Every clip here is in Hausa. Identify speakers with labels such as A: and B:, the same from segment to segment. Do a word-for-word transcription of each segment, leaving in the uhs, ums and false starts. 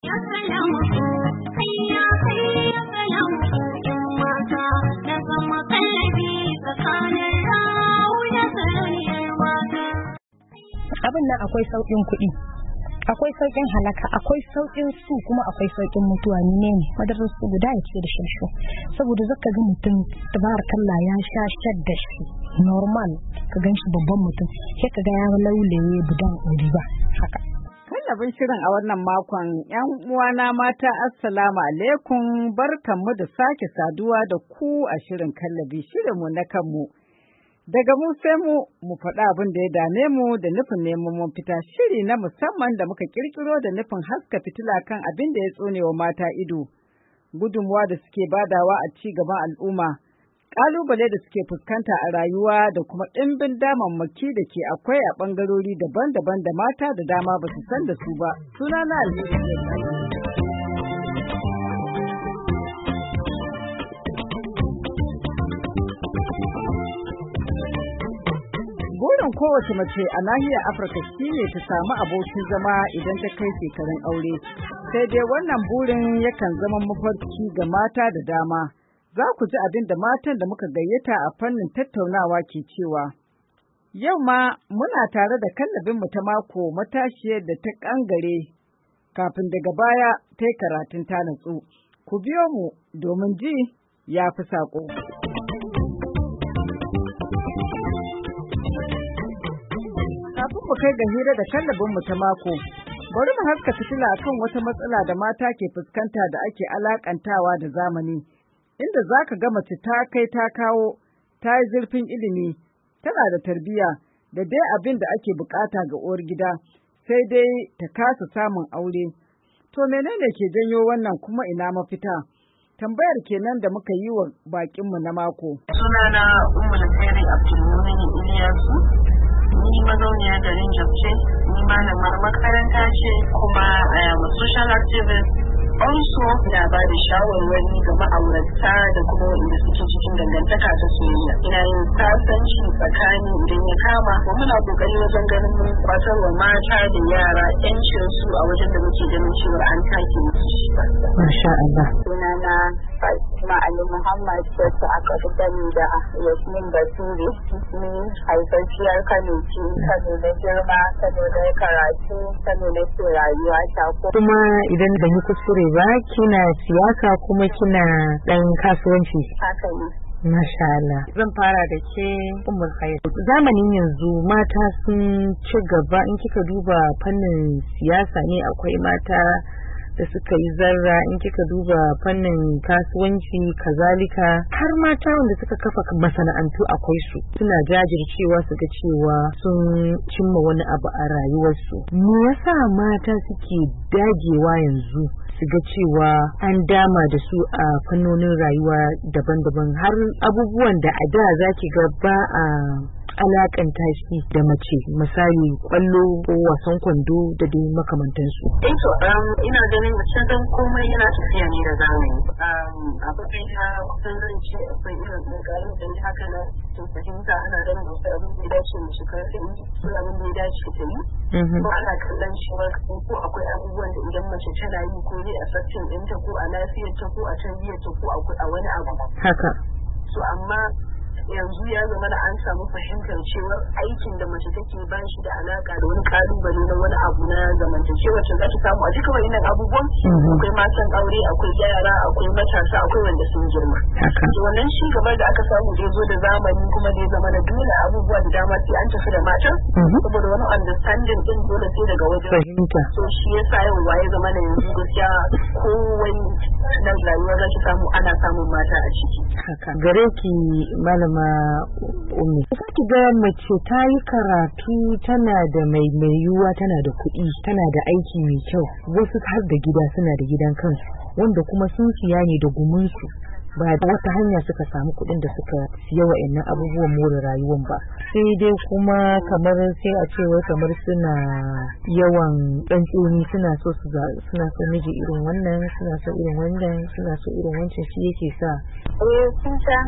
A: Abin nan akwai sauƙin kuɗi, akwai sauƙin halaka, akwai sauƙin su kuma akwai sauƙin mutuwa. Ne ne madarar su guda ya ce da shanshu, saboda zaka ga mutum tabarakallah ya sha shadda shi normal, ka gan shi babban mutum sai ka ga ya laulaye budan uri ba haka.
B: Kallabin shirin a wannan makon, ‘yan uwana mata assalamu alaikum, barkanmu da sake saduwa da ku a shirin kallabi, shirinmu na kanmu. Daga mu sai mu mu faɗa abin da ya dame mu da nufin neman mun fita, shiri na musamman da muka kirkiro da nufin haska fitila kan abin da ya tsone wa mata ido, gudunmuwa da suke badawa a ci gaban al'umma, ƙalubale da suke fuskanta a rayuwa da kuma ɗimbin damammaki da ke akwai a ɓangarori daban-daban da mata da dama ba su san da su ba. Sunana Alheri. Burin kowace mace a nahiyar Afirka shine ta samu abokin zama idan ta kai shekarun aure. Sai dai wannan burin yakan zama mafarki ga mata da dama. Za ku ji abin da matan da muka gayyata a fannin tattaunawa ke cewa. Yau ma muna tare da kallabinmu ta mako matashiyar da ta kangare kafin daga baya ta yi karatun ta natsu. Ku biyo mu domin ji ya fi saƙo. Kafin mu kai ga hira da kallabinmu ta mako, bari mu haska fitila akan wata matsala da mata ke fuskanta da ake alakantawa da zamani, inda za ka ga mace ta kai ta kawo, ta yi zurfin ilimi, tana da tarbiyya da dai abin da ake bukata ga uwar gida, sai dai ta kasa samun aure. To menene ke janyo wannan kuma ina mafita? Tambayar kenan da muka yi wa bakinmu na mako.
C: Sunana Ummu Alheri Abdulmumin Iliyasu. Ni mazauniya garin Jos, ni malamar makaranta ce kuma um, social activist. Also, ina ba da shawarwari ga ma'aurata da kuma wanda suke cikin dangantaka ta soyayya. Ina yin sasanci tsakani idan ya kama, kuma muna kokari wajen ganin mun kwatar wa mata da yara yancin su a wajen da muke ganin cewa an take musu shi ba.
A: Masha Allah.
D: Sunana Fatima Ali Muhammad, wacce aka fi sani da Yasmin Bature. Ni haifafiyar Kano ce, Kano na girma, Kano na karatu, Kano na ke rayuwa ta.
A: Kuma idan ban yi kuskure ba, kina siyasa kuma kina ɗan kasuwanci.
D: Haka ne.
A: Masha Allah. Zan fara da ke Ummul Khair. Zamanin yanzu mata sun ci gaba, in kika duba fannin siyasa ne akwai mata da suka yi zarra, in kika duba fannin kasuwanci kazalika, har mata wanda suka kafa masana'antu akwai su, suna jajircewa su ga cewa sun cimma wani abu a rayuwarsu. Me yasa mata suke dagewa yanzu su ga cewa an dama da su a fannonin rayuwa daban-daban, har abubuwan da a da zaki ga ba a alakanta shi da mace, misali kwallo ko wasan kwando da dai makamantansu.
C: Eh to um, ina ganin mace dan komai yana tafiya ne da zamani. Um, abubuwan ta kusan zan ce akwai irin ɗanƙarin da haka na sun fahimta, ana ganin wasu abin da ya dace mu shiga da inji ko abin da ya dace ta yi. Ko ana kallon cewa ko akwai abubuwan da idan mace tana yi ko zai affecting ɗinta ko a lafiyarta ko a tarbiyyarta ko a wani abu.
A: Haka.
C: So amma yanzu ya zama da an samu fahimtar cewa aikin da mace take ba shi da alaka da wani kalubale na wani abu na zamantakewa wacce za ta samu a duka wayannan abubuwan. Akwai matan aure, akwai yara, akwai matasa, akwai wanda sun girma. To wannan shi gaba da aka samu da zo da zamani kuma da ya zama da dole abubuwa da dama sai an tafi da matan, saboda wani understanding din dole sai daga wajen
A: fahimta.
C: So shi yasa yau waye zama da yanzu gaskiya kowai nan rayuwa za ki samu ana samun mata a ciki.
A: Haka. Gare ki malama Ummi, za ki ga mace ta yi karatu, tana da mai mai yiwuwa, tana da kuɗi, tana da aiki mai kyau, wasu har da gida, suna da gidan kansu, wanda kuma sun siya ne da gumunsu, ba da wata hanya suka samu kuɗin da suka siya wa'annan abubuwan more rayuwan ba. Sai dai kuma kamar sai a ce wai kamar suna yawan tsantsoni, suna so su suna so miji irin wannan, suna so irin wannan, suna so irin wancan, shi yake sa.
D: Eh, sun san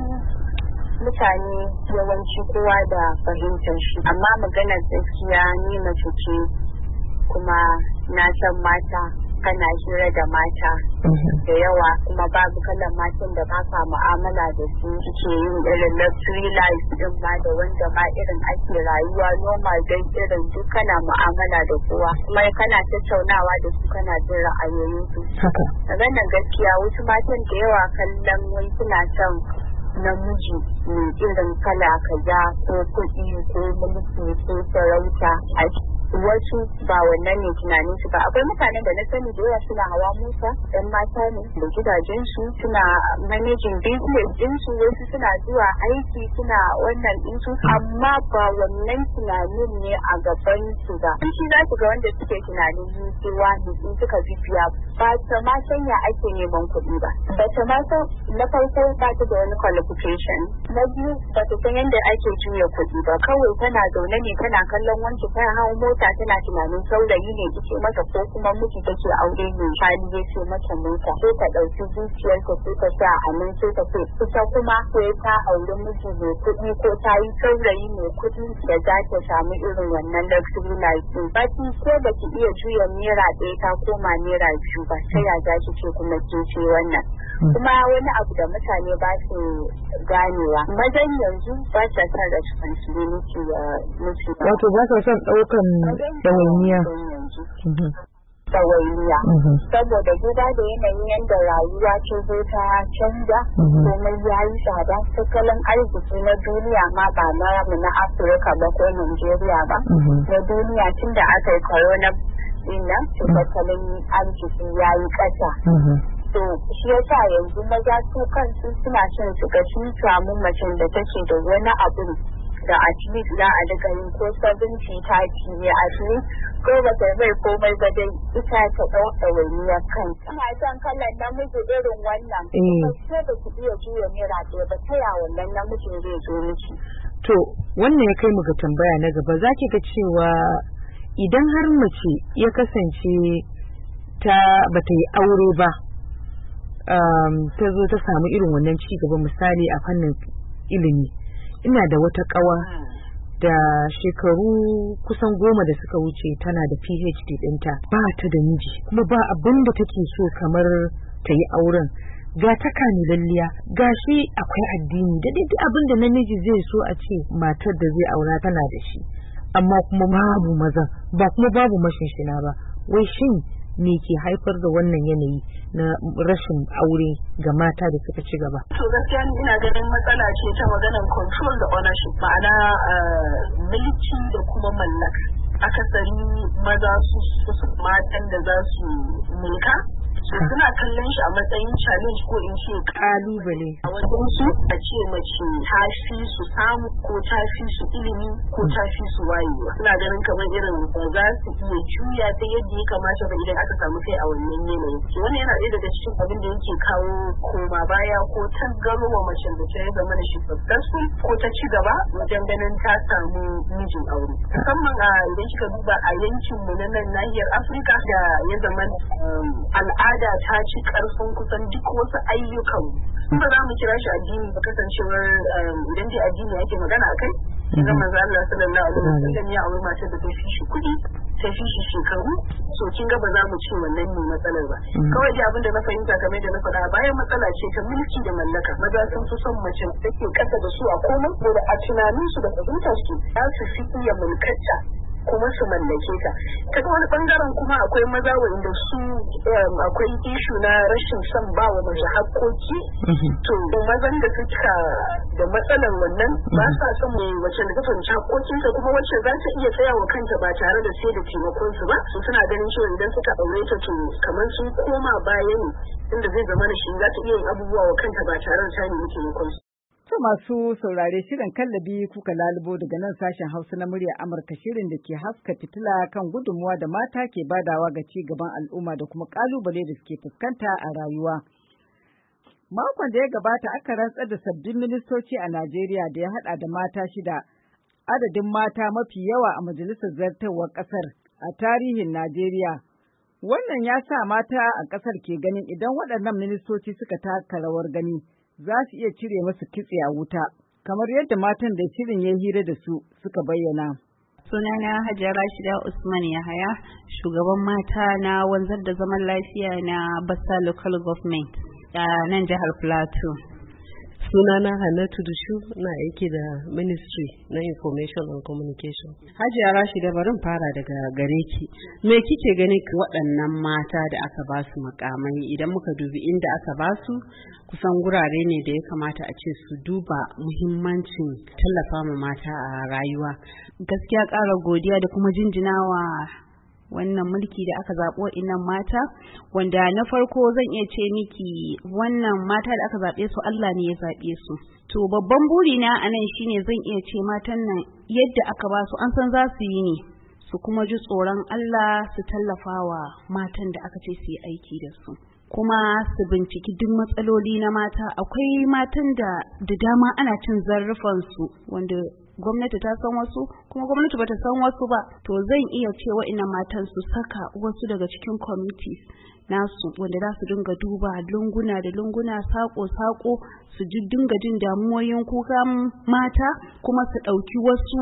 D: mutane yawanci kowa da fahimtar shi, amma maganar gaskiya ni mace ce kuma na san mata kana hira da mata da yawa, kuma babu kalan matan da ba ka mu'amala da su suke yin irin luxury life din ma da wanda ma irin ake rayuwa normal don irin duk kana mu'amala da kowa kuma kana tattaunawa da su kana jin ra'ayoyin su. Daga nan gaskiya wasu matan da yawa kallon wai suna son namiji mai irin kala kaza ko kuɗi ko mulki ko sarauta a wasu ba wannan ne tunanin su ba. Akwai mutanen da na sani da yawa suna hawa mota, yan mata ne da gidajen su, suna managing business din su, wasu suna zuwa aiki suna wannan din su, amma ba wannan tunanin ne a gaban su ba. Shi za su ga wanda suke tunanin yi cewa in suka bibiya ba ta ma sanya ake neman kuɗi ba, ba ta ma san na farko ba ta da wani qualification, na biyu ba ta san yadda ake juya kuɗi ba, kawai tana zaune ne tana kallon wancan ta hawo mota tana tunanin saurayi ne yake mata ko kuma miji take aure ne hali ya ce mata mota, sai ta ɗauki zuciyarta sai ta sa a nan sai ta ce ita kuma sai ta aure miji mai kuɗi ko ta yi saurayi mai kuɗi da za ta samu irin wannan luxury life din. Ba ki ko ba ki iya juya naira ɗaya ta koma naira biyu ba, sai ya za ki ce kuma ke ce wannan. Kuma wani abu da mutane ba su ganewa, mazan yanzu ba sa son responsibility da nufi.
A: Wato ba sa son ɗaukan ɗawainiya.
D: Ɗawainiya. Saboda duba da yanayin yadda rayuwa ce zo ta canza, komai ya yi tsada, tattalin arziki na duniya ma ba na mu na Afirka ba ko Najeriya ba. Na duniya tun da aka yi corona ɗin nan, tattalin arziki ya yi ƙasa. To shi yasa yanzu maza su kansu suna son su ga sun samu macen da take da wani abu da at least za a daga yin ko seventy thirty ne at least ko ba ta mai komai ba dai ita ta ɗau ɗawainiyar kanta. Ina son kallon namiji irin wannan. Sai da ku iya juya naira ɗaya ba ta ya wannan namijin zai zo miki.
A: To wannan ya kai mu ga tambaya na gaba, za ki ga cewa idan har mace ya kasance ta bata yi aure ba, Um, ta zo ta samu irin wannan ci gaba, misali a fannin ilimi. Ina da wata kawa da shekaru kusan goma da suka wuce tana da P H D ɗinta, ba ta da miji kuma ba abin da take so kamar ta yi auren, ga ta kamilalliya, ga shi akwai addini da duk abin da namiji zai so a ce matar da zai aura tana da shi, amma kuma babu maza ba kuma babu mashinshina ba. Wai shin me ke haifar da wannan yanayi na rashin aure ga mata da suka ci gaba?
C: To gaskiya ina ganin matsala ce ta maganar control da ownership, ma'ana mulki da kuma mallaka. Akasari maza su su matan da za su mulka so suna kallon shi a matsayin challenge ko in ce
A: kalubale
C: a wajen su a ce mace ta fi su samu ko ta fi su ilimi ko ta fi su wayewa. Suna ganin kamar irin ba za su iya juya ta yadda ya kamata ba idan aka samu kai a wannan yanayi. So wannan yana ɗaya daga cikin abin da yake kawo koma baya ko tasgaro wa mace da ta zama da shi successful ko ta ci gaba wajen ganin ta samu mijin aure. Musamman a idan kika duba a yankin mu na nan nahiyar Afirka da ya zama al'ada ta ci karfin kusan duk wasu ayyukan. Ba za mu kira shi addini ba, kasancewar idan dai addini yake magana akai idan manzo Allah sallallahu alaihi wasallam ya aure matar da ta fi shi kuɗi ta fi shi shekaru, so kin ga ba za mu ce wannan ne matsalar ba. Kawai dai abin da na fahimta kamar da na faɗa bayan matsala ce ta mulki da mallaka. Maza sun fi son mace da take kasa da su a komai, da a tunanin su da fahimtar su za su fi iya mulkarta kuma su mallake ta. Ta wani bangaren kuma akwai maza wanda su akwai ishu na rashin son ba wa mace haƙƙoƙi. To mazan da suka da matsalar wannan ba sa son mai wace da ta fahimci haƙƙoƙinta kuma wacce za ta iya tsaya wa kanta ba tare da sai da taimakon su ba. Su suna ganin cewa idan suka aure ta to kamar sun koma baya ne, inda zai zama da shi za ta iya yin abubuwa wa kanta ba tare da ta nemi taimakon su.
B: To masu saurare shirin kallabi kuka lalubo daga nan sashen Hausa na murya Amurka, shirin da ke haska fitila kan gudunmuwa da mata ke badawa ga ci gaban al'umma da kuma kalubale da suke fuskanta a rayuwa. Makon da ya gabata aka rantsar da sabbin ministoci a Najeriya da ya hada da mata shida, adadin mata mafi yawa a majalisar zartarwar kasar a tarihin Najeriya. Wannan ya sa mata a kasar ke ganin idan waɗannan ministoci suka taka rawar gani za su iya cire masu kitse a wuta, kamar yadda matan da shirin ya hira da su suka bayyana.
E: Sunana Hajiya Rashida Usman Yahaya, shugaban mata na wanzar da zaman lafiya na Bassa Local Government a nan jihar Plateau.
F: Sunana Hannatu Dushu, na aiki da Ministry na Information and Communication.
G: Hajiya Rashida, barin fara daga gare ki. Me kike gani waɗannan mata da aka ba su makamai, idan muka dubi inda aka ba su kusan gurare ne da ya kamata a ce su duba muhimmancin tallafa ma mata a rayuwa.
E: Gaskiya ƙara godiya da kuma jinjinawa wannan mulki da aka zaɓo innan mata, wanda na farko zan iya ce miki wannan mata da aka zaɓe su Allah ne ya zaɓe su. To babban burina a nan shine zan iya ce matan nan yadda aka ba su an san za su yi ne, su kuma ji tsoron Allah su tallafa wa matan da aka ce su yi aiki da su. Kuma su binciki duk matsaloli na mata. Akwai matan da da dama ana cin zarrufansu wanda gwamnati ta san wasu kuma gwamnati bata san wasu ba. To zan iya ce wa'innan matan su saka wasu daga cikin committees nasu wanda za su dinga duba lunguna da lunguna, sako-sako, su ji dinga jin damuwoyin kuka mata, kuma su ɗauki wasu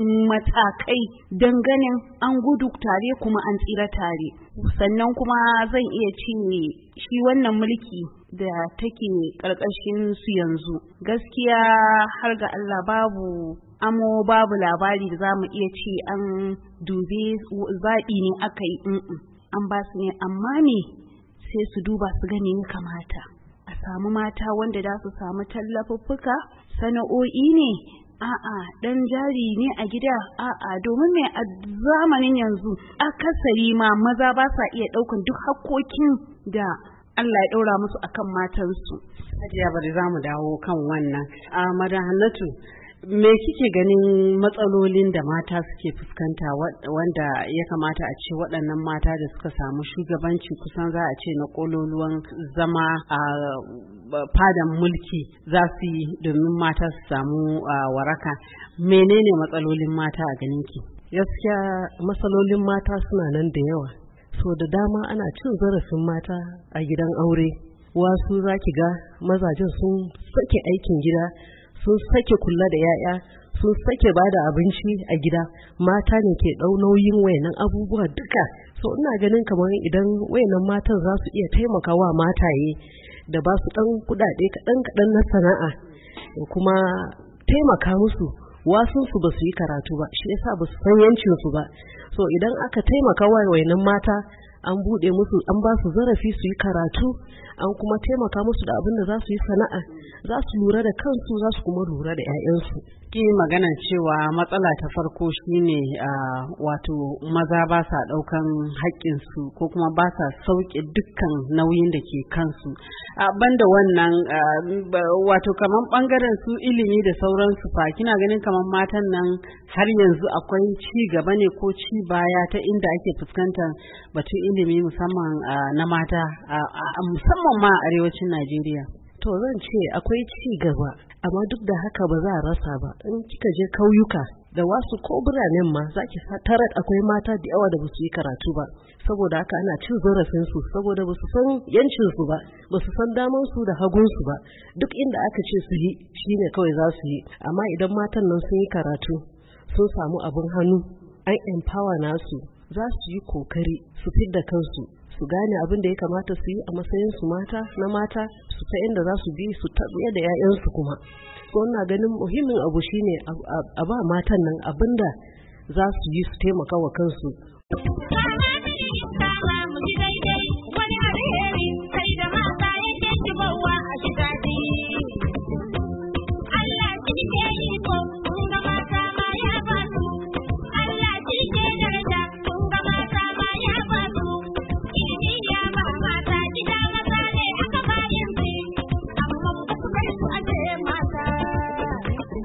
E: matakai don ganin an gudu tare kuma an tsira tare. Sannan kuma zan iya ce shi wannan mulki da take ƙarƙashin su yanzu gaskiya har ga Allah babu amo babu labari da za mu iya ce an dube zaɓi ne aka yi an ba su ne, amma ne sai su duba su gani ya kamata a samu mata wanda za su samu tallafuffuka, sana'o'i ne, a'a dan jari ne a gida, a'a domin mai a zamanin yanzu akasari ma maza ba sa iya ɗaukan duk hakkokin da Allah ya ɗaura musu akan matansu.
G: Hajiya, bari za mu dawo kan wannan. A Madan Hannatu, me kike ganin matsalolin da mata suke fuskanta wanda ya kamata a ce waɗannan mata da suka samu shugabanci kusan za a ce na ƙololuwan zama a fadan mulki za su yi domin mata su samu waraka? Menene matsalolin mata a ganinki?
F: Gaskiya matsalolin mata suna nan da yawa. So da dama ana cin zarafin mata a gidan aure. Wasu za ki ga mazajen sun sake aikin gida, sun sake kula da yaya, sun sake ba da abinci a gida. Mata ne ke ɗau nauyin wayannan abubuwa duka. So ina ganin kamar idan wayannan matan za su iya taimakawa mataye da ba su ɗan kuɗaɗe kaɗan-kaɗan na sana'a da kuma taimaka musu. Wasunsu ba su yi karatu ba, shi yasa ba su san yancinsu ba. So idan aka taimaka wa wayannan mata, an buɗe musu, an ba su zarafi su yi karatu, an kuma taimaka musu da abin da za su yi sana'a, za su lura da kansu, za su kuma lura da 'ya'yansu.
G: Ki magana cewa matsala ta farko shine uh, wato maza ba sa ɗaukan haƙƙinsu ko kuma ba sa sauke dukkan nauyin da ke kansu. Uh, banda wannan uh, wato kaman ɓangaren su ilimi da sauransu fa, kina ganin kaman matan nan har yanzu akwai ci gaba ne ko ci baya ta inda ake fuskantar batun ilimi musamman uh, na mata uh, uh, musamman ma a arewacin Najeriya?
F: To zan ce akwai ci gaba, amma duk da haka ba za a rasa ba. In kika je kauyuka da wasu ko biranen ma za ki tarar akwai mata da yawa da ba su yi karatu ba. Saboda haka ana cin zarafin su, saboda ba su san yancin su ba, ba su san daman su da hagun su ba. Duk inda aka ce su yi shine kawai za su yi. Amma idan matan nan sun yi karatu, sun samu abin hannu, an empower nasu, za su yi kokari su fidda kansu, su gane abin da ya kamata su yi a matsayin su mata na mata, su ta inda za su bi su taɓa da 'ya'yansu kuma. So ina ganin muhimmin abu shine a ba matan nan abin da za su yi su taimaka wa kansu.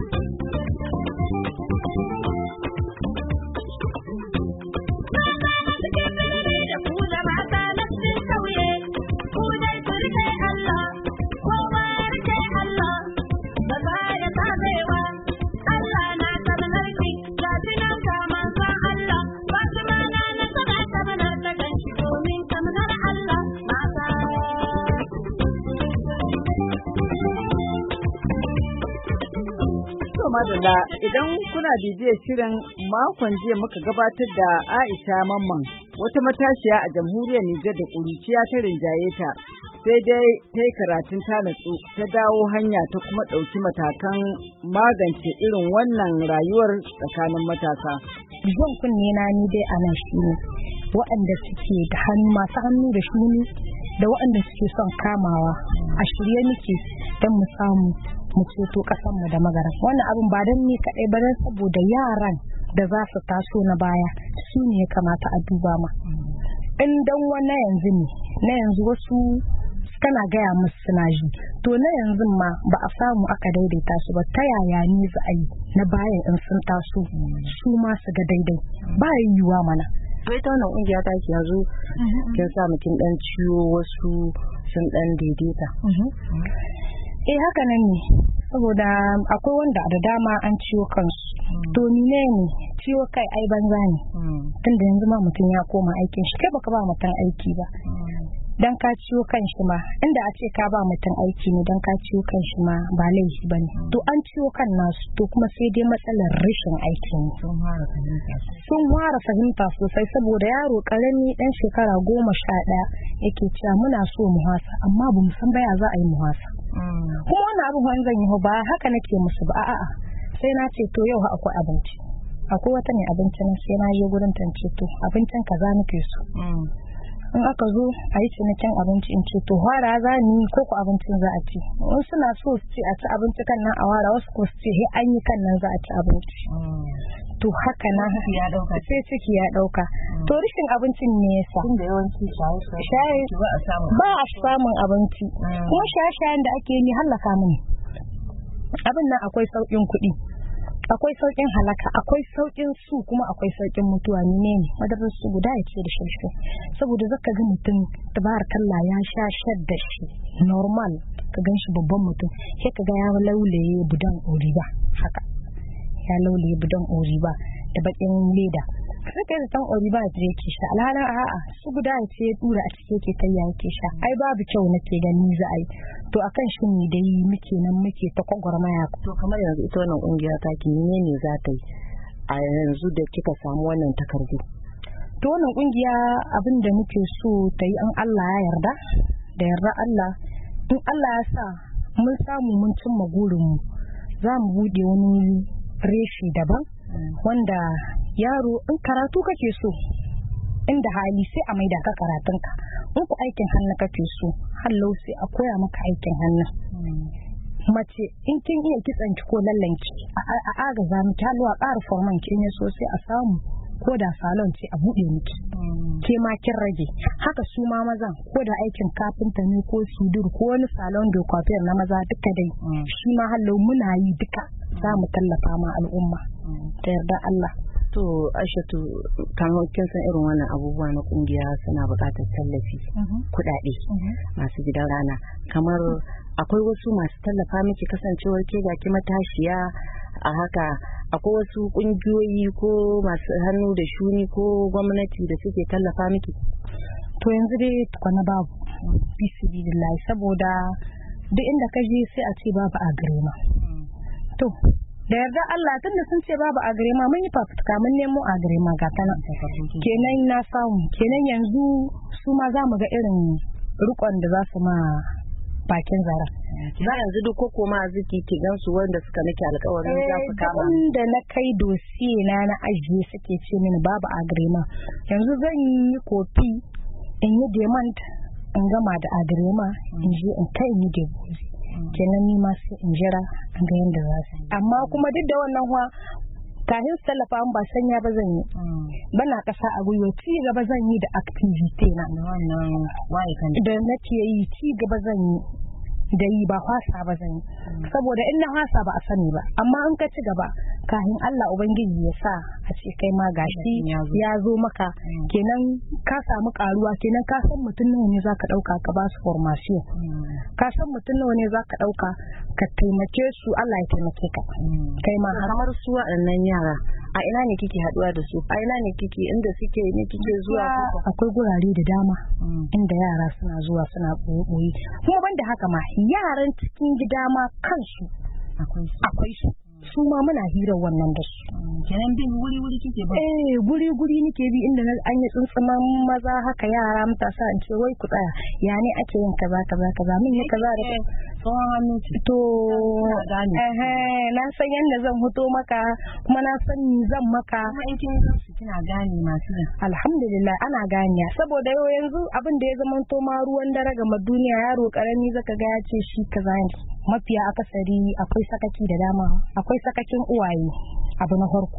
H: Bye.
B: madalla idan kuna bibiyar shirin makon jiya muka gabatar da Aisha Mamman wata matashiya a jamhuriyar Nijar da ƙuruciya ta rinjaye ta sai dai ta yi karatun ta natsu ta dawo hanya ta kuma ɗauki matakan magance irin wannan rayuwar tsakanin matasa.
H: Jan kunne na ni dai a nan shi ne waɗanda suke da hannu masu hannu da shuni da waɗanda suke son kamawa a shirye muke don mu samu mu ceto ƙasarmu da magara. Wannan abin ba don ni kaɗai ba don saboda yaran da za su taso na baya su ne ya kamata a duba ma. In dan wani yanzu ne na yanzu wasu kana gaya musu suna ji to na yanzu ma ba a samu aka daidaita su ba ta yaya ne za a yi na bayan in sun taso su ma su ga daidai ba yiwuwa mana.
A: Bai ta wannan kungiya ta ki yanzu kin sa mutum dan ciwo wasu sun dan daidaita.
H: Eh haka nan ne saboda akwai wanda da dama an ciwo kansu to ni ne ne ciwo kai ai banza ne tunda yanzu ma mutum ya koma aikin shi kai baka ba mutum aiki ba dan ka ciwo kan shi ma inda a ce ka ba mutum aiki ne dan ka ciwo kan shi ma ba laifi bane to an ciwo kan nasu to kuma sai dai matsalar rashin aiki ne sun fara fahimta sosai saboda yaro karami dan shekara goma sha ɗaya yake cewa muna so mu hasa amma ba mu san baya za a yi mu hasa kuma wannan abu ban zan yi ba haka nake musu ba a'a sai na ce to yau akwai abinci akwai wata ne abincin sai na je gurin tance to abincin kaza nake so in aka zo a yi cinikin abinci in ce to hwara za ni ko ku abincin za a ci in suna so su ce a ci abinci kan nan a wara wasu ko su ce he an yi kan nan za a ci abinci to haka na sai ciki ya dauka to rishin abincin ne yasa
A: tunda yawanci shaye
H: ba a samu ba a samun abinci kuma shaye-shayen da ake yi hallaka mini abin nan akwai sauƙin kuɗi akwai sauƙin halaka akwai sauƙin su kuma akwai sauƙin mutuwa ne ne madarar su guda ya ce da shirshi saboda zaka ga mutum tabarakallah ya sha shadda shi normal ka gan shi babban mutum sai ka ga ya laulaye budan oriba haka ya laulaye budan oriba da bakin leda sai kai da tan oriba da yake sha alhala a'a su guda ya ce dura a cike yake tayya yake sha ai babu kyau nake gani za a yi to akan shi ne dai muke nan muke ta kwagwarmaya.
A: To kamar yanzu ita wannan kungiya ta ki ne za ta yi a yanzu da kika samu wannan takardu?
H: To wannan kungiya abin da muke so ta yi an Allah ya yarda da yarda Allah in Allah ya sa mun samu mun cimma gurinmu za mu bude wani reshi daban wanda yaro in karatu kake so inda hali sai a maida ka karatunka in ku aikin hannu kake so hallau sai a koya maka aikin hannu mace in kin iya kitsan ki ko lallanki a agaza miki halwa ƙara forman ki ne so sai a samu ko da salon ce a buɗe miki ke ma kin rage haka su ma mazan ko da aikin kafinta ne ko sudur ko wani salon da kwafiyar na maza duka dai shi ma hallau muna yi duka za mu tallafa ma al'umma ta yarda Allah.
A: To Aishatu kamar kin san irin wannan abubuwa na kungiya suna buƙatar tallafi kuɗaɗe masu gidan rana kamar akwai wasu masu tallafa miki kasancewar ke ga ki matashiya a haka akwai wasu kungiyoyi ko masu hannu da shuni ko gwamnati da suke tallafa miki?
H: To yanzu dai tukwana babu bismillah saboda duk inda ka je sai a ce babu a gare ma to da yarda Allah tunda sun ce babu a gare ma mun yi fafutuka mun nemo a gare ma ga tana kenan na samu kenan yanzu su ma za mu ga irin rukon da za su ma bakin zara
A: za yanzu duk ko ma ziki ki gansu wanda suka nake alƙawarin za su kama
H: da na kai dosiye na na ajiye suke ce mini babu a gare ma yanzu zan yi kofi in yi demand in gama da agrema in je in kai ni da gozi kenan ni ma sai in jira in ga yanda za su amma kuma duk da wannan huwa kafin tallafa ba sanya ba zan yi bana kasa a gwiwa ci gaba zan yi da activity na
A: wannan wai kan
H: da nake yi ci gaba zan yi da yi ba fasa ba zan yi saboda in na fasa ba a sani ba amma in ka ci gaba kafin Allah ubangiji ya sa a ce kai ma gashi ya zo maka kenan ka samu karuwa kenan ka san mutum nawa ne zaka dauka ka ba su formation ka san mutum nawa ne zaka dauka ka taimake su Allah ya taimake ka kai ma
A: kamar su waɗannan yara a ina ne kike haduwa da su a ina ne kike inda suke ne kike zuwa
H: akwai gurare da dama inda yara suna zuwa suna boye kuma banda haka ma yaran cikin gida ma kansu akwai su su ma muna hirar wannan da su.
A: Kenan bin wuri wuri kike ba?
H: Eh guri guri nike bi inda na an yi tsuntsuman maza haka yara matasa in ce wai ku tsaya ya ne ake yin kaza kaza kaza min yi kaza da
A: tsohon hannu
H: to eh na san yanda zan fito maka kuma na san ni zan maka
A: kuma in kin san su kina gane masu yin.
H: Alhamdulillah ana ganiya saboda yau yanzu abin da ya zama to ma ruwan dare ga duniya yaro karami zaka ga ya ce shi kaza yanzu mafiya akasari akwai sakaki da dama akwai sakakin uwaye abu na farko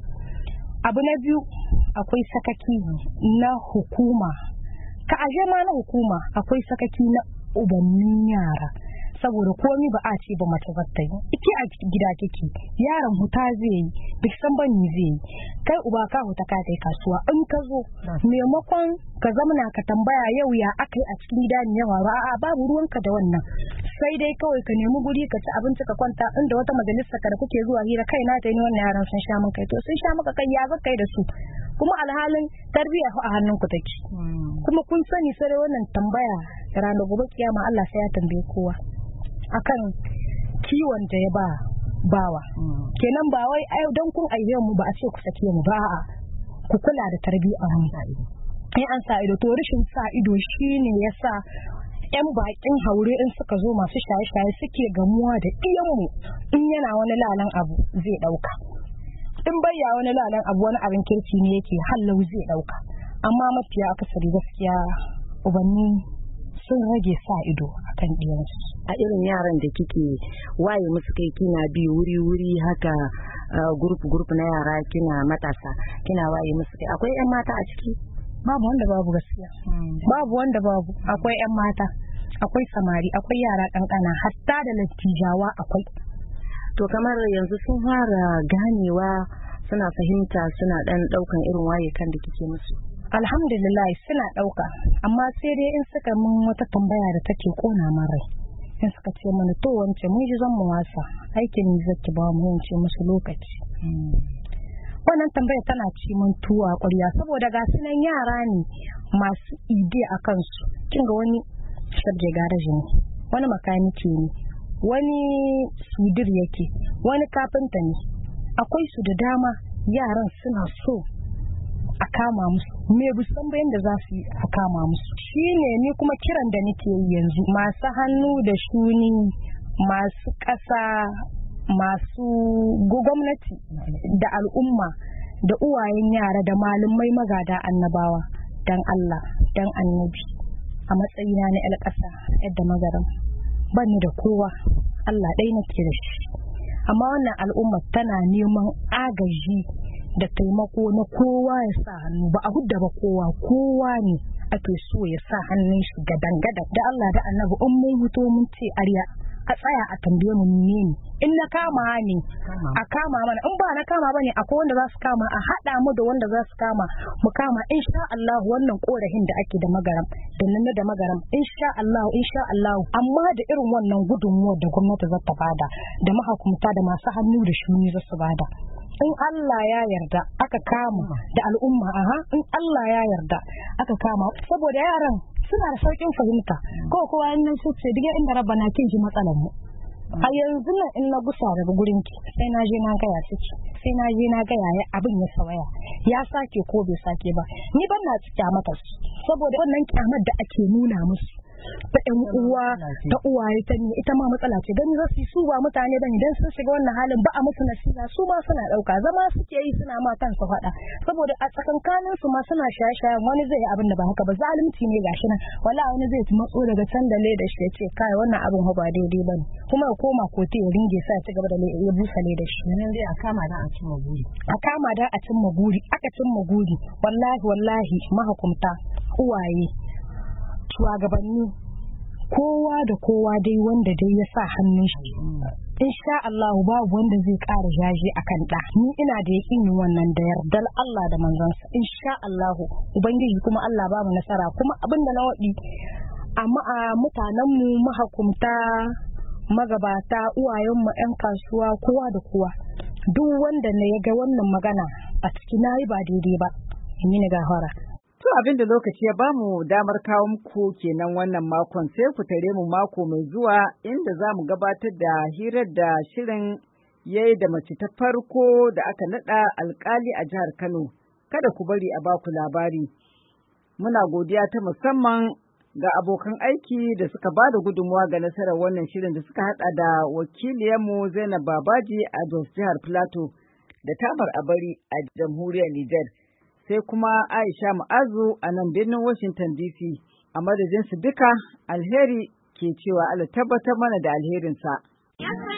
H: abu na biyu akwai sakaki na hukuma ka aje ma na hukuma akwai sakaki na ubannin yara saboda komai ba a ce ba mace zata yi ike a gida kike yaron huta zai yi duk san bani zai yi kai uba ka huta ka kai kasuwa in ka zo maimakon ka zamana ka tambaya yau ya akai a cikin gida ne yawa a'a babu ruwanka da wannan sai dai kawai ka nemi guri ka ci abinci ka kwanta inda wata majalisa ka da kuke zuwa hira kai na ta yi wannan yaran sun sha maka to sun sha maka kai ya zaka kai da su kuma alhalin tarbiyya a hannun ku take kuma kun sani sai wannan tambaya ranar gobe kiyama Allah sai ya tambaye kowa akan kiwon da ya ba bawa kenan ba wai ai dan kun aihe mu ba a ce ku sake mu ba a'a ku kula da tarbiyya mu sai an sa ido to rashin sa ido shine yasa yan bakin haure in suka zo masu shaye-shaye suke gamuwa da iyanmu in yana wani lalan abu zai dauka in bayya wani lalan abu wani abin kirki ne yake hallau zai dauka amma mafiya akasari gaskiya ubanni sun rage sa ido akan diyansu
A: a irin yaran da kike waye musu kai kina bi wuri wuri haka group group na yara kina matasa kina waye musu kai akwai yan mata a ciki
H: babu wanda babu gaskiya babu wanda babu akwai yan mata akwai samari akwai yara kankana hatta da lattijawa akwai
A: to kamar yanzu sun fara ganewa suna fahimta suna dan daukan irin waye kan da kike musu
H: alhamdulillah suna dauka amma sai dai in suka mun wata tambaya da take kona min rai in suka ce mana to wance mun ji zan mu wasa aikin ni zaki ba mu yin ce musu lokaci wannan tambaya tana ci mun tuwa ƙwarya saboda ga sunan yara ne masu ide a kansu kinga wani shabje garaji ne wani makaniki ne wani sudir yake wani kafinta ne akwai su da dama yaran suna so a kama musu me busan bayan da za su yi a kama musu shine ni kuma kiran da nake yi yanzu masu hannu da shuni masu ƙasa masu gwamnati da al'umma da uwayen yara da malumai magada annabawa dan Allah dan annabi a matsayina na ƴar ƙasa yadda magaran bani da kowa Allah ɗai nake da shi amma wannan al'umma tana neman agaji da taimako na kowa ya sa hannu ba a hudda ba kowa kowa ne ake so ya sa hannun shi gadan gadan da Allah da annabi in mun fito mun ce arya a tsaya a tambaye mu ne in na kama ne a kama mana in ba na kama bane akwai wanda za su kama a hada mu da wanda za su kama mu kama insha Allah wannan korahin da ake da magaram da nan da magaram insha Allah insha Allah amma da irin wannan gudunmuwar da gwamnati za ta bada da mahukunta da masu hannu da shuni za su bada in Allah ya yarda aka kama da al'umma aha in Allah ya yarda aka kama saboda yaran suna da sauƙin fahimta ko kowa in nan ce diga inda rabbana kin ji matsalar mu a yanzu nan in na gusa daga gurin ki sai na je na ga ya suke sai na je na ga yaya abin ya sawaya ya sake ko bai sake ba ni ban na tsaya mata saboda wannan kyamar da ake nuna musu ta ɗan uwa ta uwaye ta ne ita ma matsala ce dan za su su ba mutane bane dan sun shiga wannan halin ba a musu nasiha su ma suna dauka zama suke yi suna ma kansu faɗa saboda a tsakankanin su ma suna shaye-shayen wani zai yi abin da ba haka ba zalunci ne gashi nan wala wani zai matso daga can da leda shi ya ce kai wannan abin ba daidai bane kuma ya koma kotu ya ringe sa ya ci gaba da ya busa leda shi
A: nan dai a kama da a cimma guri
H: a kama da a cimma guri aka cimma guri wallahi wallahi mahukunta uwaye shugabanni kowa da kowa dai wanda dai ya sa hannun shi insha Allah babu wanda zai ƙara jaje akan da ni ina da yakini wannan da yardar Allah da manzansa insha Allah ubangiji kuma Allah ba mu nasara kuma abinda na wadi amma a mutanen mu mahukunta magabata uwayen mu ƴan kasuwa kowa da kowa duk wanda ne ya ga wannan magana a cikin nayi ba daidai ba ni ne gafara.
B: To abin da lokaci ya bamu damar kawo muku kenan wannan makon sai ku tare mu mako mai zuwa inda za mu gabatar da hirar da shirin ya yi da mace ta farko da aka naɗa alkali a jihar Kano. Kada ku bari a baku labari. Muna godiya ta musamman ga abokan aiki da suka ba da gudunmawa ga nasarar wannan shirin da suka haɗa da wakiliyarmu Zainab Babaji a Jos jihar Plateau da Tamar Abari a jamhuriyar Nijar. Sai kuma Aisha Ma'azu a nan birnin Washington D C. A madadinsu duka alheri ke cewa Allah tabbatar mana da alherinsa.